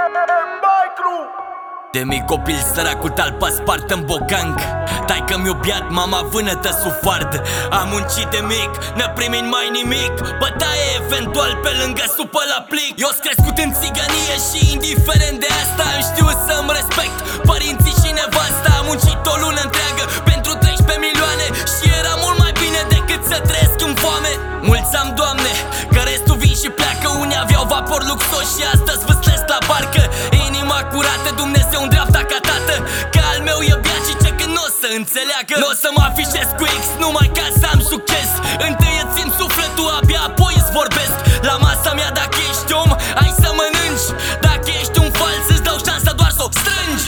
De mic copil săracul talpa spart în bogang. Taică mi-o biat, mama vânătă sufard. Am muncit de mic, n-a primit mai nimic. Bătaie eventual pe lângă supă la plic. Eu s crescut în țigănie și indiferent de asta am știut să-mi respect părinții și nevasta. Am muncit o lună întreagă pentru 13 milioane și era mult mai bine decât să trăiesc în foame. Mulți am, Doamne, că restul vin și pleacă. Unii aveau vapor luxos și astăzi vâslesc la barcă. Inima curată, Dumnezeu în dreapta ca tată. Că al meu e beat și ce când n-o să înțeleagă. N-o să mă afișez cu X numai ca să am succes. Întâi îți țin sufletul, abia apoi îți vorbesc. La masa mea dacă ești om, ai să mănânci. Dacă ești un fals, îți dau șansa doar să o strângi.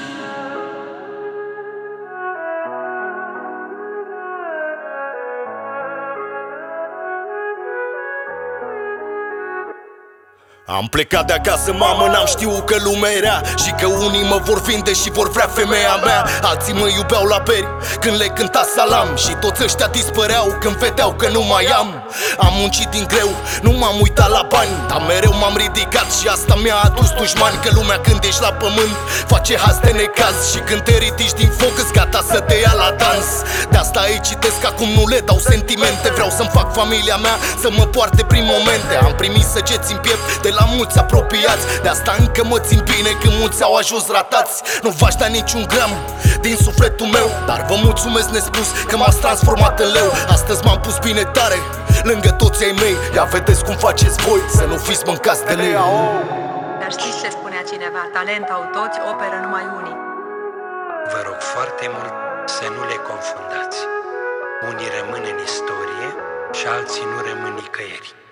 Am plecat de acasă, mamă, n-am știut că lumea e rea și că unii mă vor vinde și vor vrea femeia mea. Alții mă iubeau la beri când le cânta salam și toți ăștia dispăreau când vedeau că nu mai am. Am muncit din greu, nu m-am uitat la bani, dar mereu m-am ridicat și asta mi-a adus dușmani. Că lumea când ești la pământ face haz de necaz și când te ridici din foc îți gata să te ia la dans. De asta îi citesc, acum nu le dau sentimente. Vreau să-mi fac familia mea să mă poarte prin momente. Am primit săgeți în piept de la mulți apropiați, de asta încă mă țin bine când mulți au ajuns ratați. Nu v-aș da niciun gram din sufletul meu, dar vă mulțumesc nespus că m-ați transformat în leu. Astăzi m-am pus bine tare lângă toți ai mei. Ia vedeți cum faceți voi să nu fiți mâncați de lei. Dar știți ce spunea cineva? Talent au toți, operă numai unii. Vă rog foarte mult să nu le confundați. Unii rămân în istorie și alții nu rămân nicăieri.